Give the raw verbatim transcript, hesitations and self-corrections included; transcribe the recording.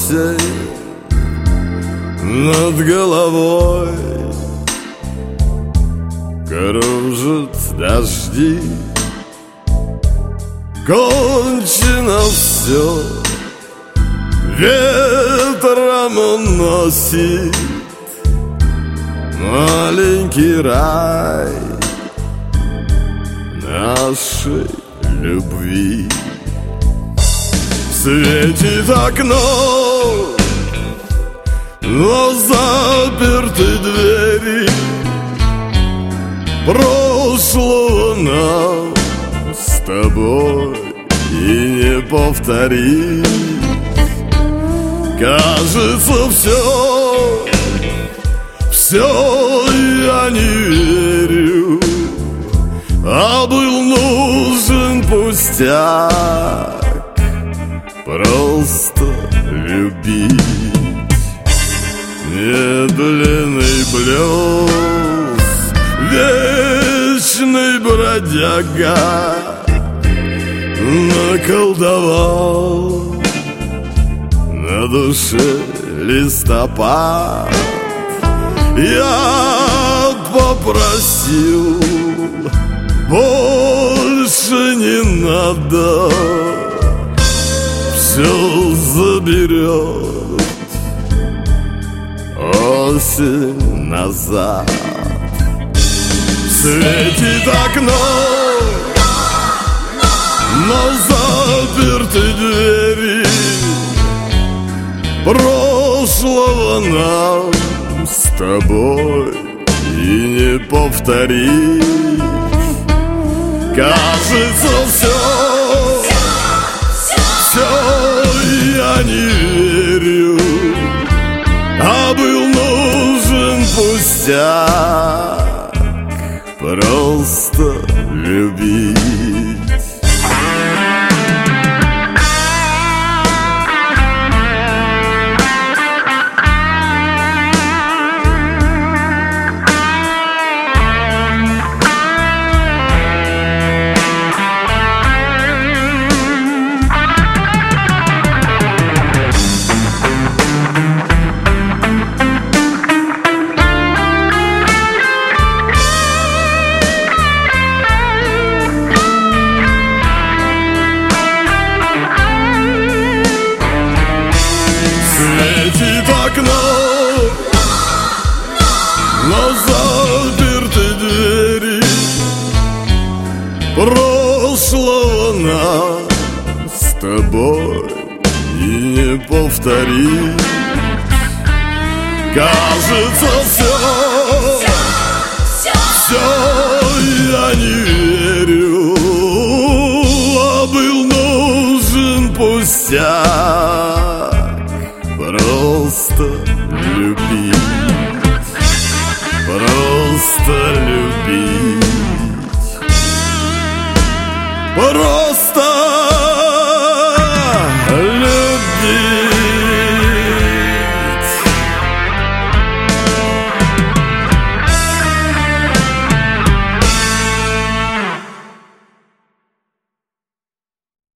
осень над головой, кружат дожди. Кончено все, ветром уносит маленький рай нашей любви. Светит окно, но заперты двери. Прошлого нам с тобой и не повторить. Кажется, все, все я не верю, а был нужен пустяк, просто любить. Медленный блюз, вечный бродяга наколдовал на душе листопад. Я попросил, больше не надо, все заберет осень назад. Светит окно, но заперты двери. Прошлого нам с тобой и не повторить. Кажется, все, все я не верю, а был нужен пустяк, просто любить. Светит окно, но заперты двери. Прошлого нам с тобой и не повторить. Кажется, все, все я не верю, а был нужен пустяк, просто любить, просто любить.